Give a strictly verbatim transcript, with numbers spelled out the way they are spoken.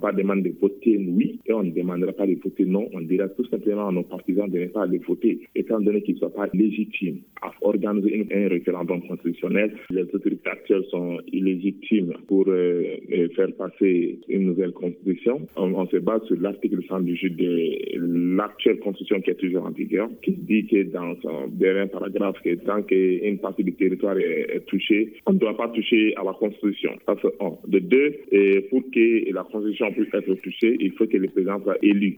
pas demandé de voter oui et on ne demandera pas de voter non. On dira tout simplement à nos partisans de ne pas aller voter, étant donné qu'ils ne sont pas légitimes à organiser un référendum constitutionnel. Les autorités actuelles sont illégitimes pour euh, faire passer une nouvelle constitution. On, on se base sur l'article cent dix-huit de l'actuelle constitution qui est toujours en vigueur, qui dit que dans son dernier paragraphe que tant qu'une partie du territoire est, est touchée, on ne doit pas toucher à la constitution. Ça c'est un. De deux, et pour que la constitution puisse être touchée, il faut que le président soit élu.